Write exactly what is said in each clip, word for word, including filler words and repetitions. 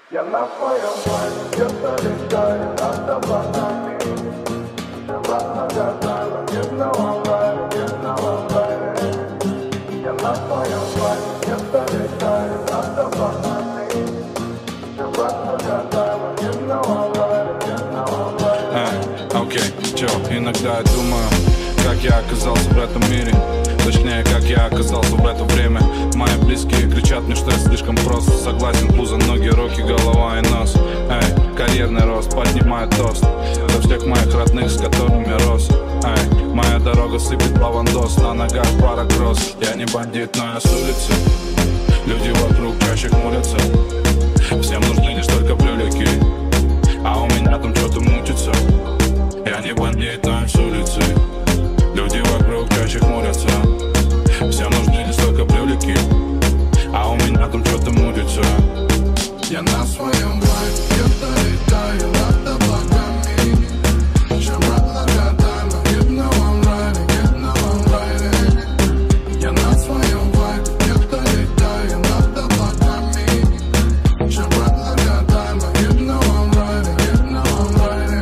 Я на своем плане, где-то летаю над облаками. Обратно гадаю, где-то в онлайне, где-то в онлайне. Я на своем плане, где-то летаю над облаками. Обратно гадаю, где-то в онлайне, где-то в онлайне. Окей, чё, иногда я думаю, как я оказался в этом мире. Точнее, как я оказался в это время. Мои близкие кричат мне, что я слишком прост. Согласен, пузо, ноги, руки, голова и нос. Эй, карьерный рост, поднимает тост за всех моих родных, с которыми рос. Эй, моя дорога сыпет лавандос, на ногах пара кросс. Я не бандит, но я с улицы. Люди вокруг чаще хмурятся. Всем нужны лишь только брюлики, а у меня там что-то мутится. Я не бандит, но я с улицы. Люди вокруг чаще хмурятся. Всем нужны лишь только брюлики, а у меня там что-то мутится. Я на своем плане, где-то летаю над облаками. Обратно гадаю, где-то в онлайне, где-то в онлайне. Я на своем плане, где-то летаю над облаками. Обратно гадаю, где-то в онлайне, где-то в онлайне.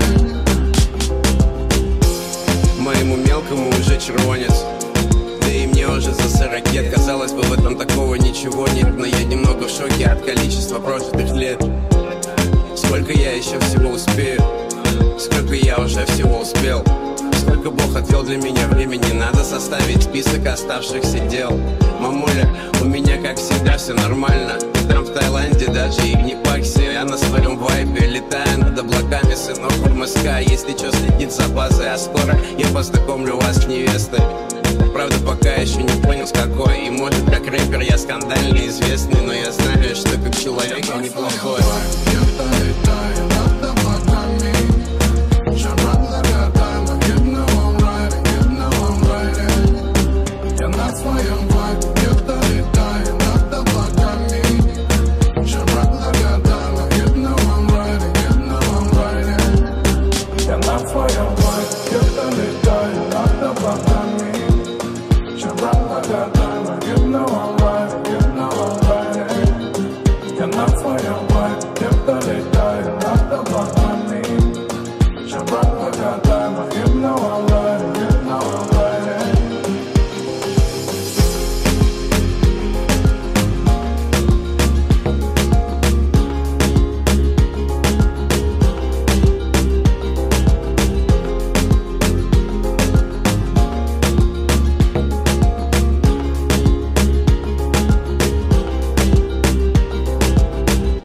Моему мелкому уже червонец, да и мне уже за сорок лет. Казалось бы, в этом такого ничего нет, но я немного в шоке от количества прожитых лет. Сколько я еще всего успею, сколько я уже всего успел, сколько Бог отвел для меня времени. Надо составить список оставшихся дел. Мамуля, у меня как всегда все нормально. Там в Таиланде, даже и в Непаксе. Я на своем вайбе летаю над облаками. Сынок в МСК, если что, следит за базой. А скоро я познакомлю вас с невестой. Правда, пока еще не понял с какой. И может, как рэпер я скандальный, известный, но я знаю, что как человек я неплохой.